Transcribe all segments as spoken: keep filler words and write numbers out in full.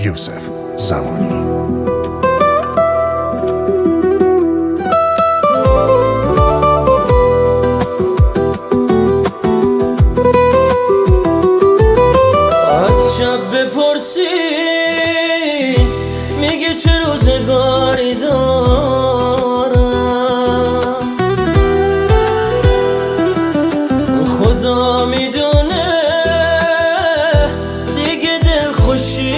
یوسف زمانی. بپرسی میگه چه روزگاری دارم، خدا میدونه دیگه دل خوشی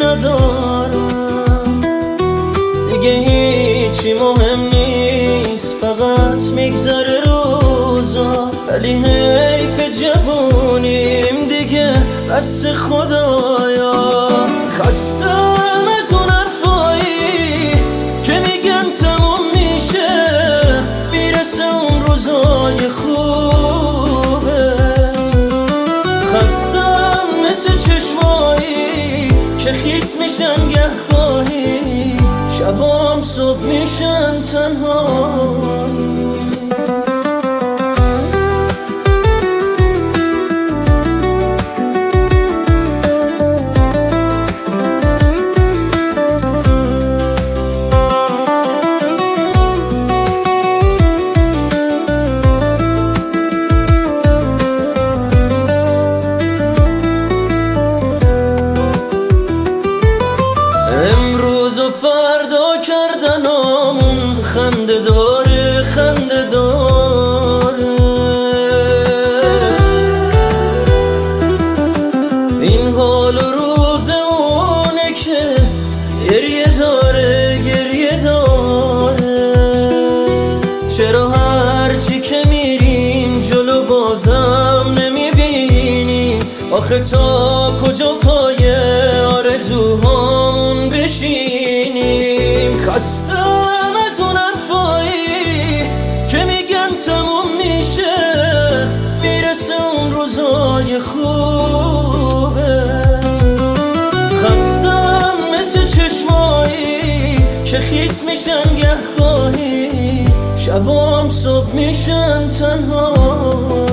ندارم، دیگه هیچی مهم نیست فقط میگذره روزا، ولی حیف جوونیم دیگه بس خدایا. خستم از اون حرفایی که میگن تموم میشه میرسه اون روزای خوبت، خستم مثل چشمایی که خیس میشن گهگاهی، شبام صبح میشن تنهایی. امروز و فردا کردنامون خنده داره خنده داره، این حال و روز اونه که گریه داره گریه داره. چرا هرچی که میریم جلو بازم نمیبینیم، آخه تا کجا پای آرزوهامون بشینیم. خستم از اون حرفایی که میگن تموم میشه میرسه اون روزای خوبت، خستم مثل چشمایی که خیس میشن گهگاهی، شبام صبح میشن تنها.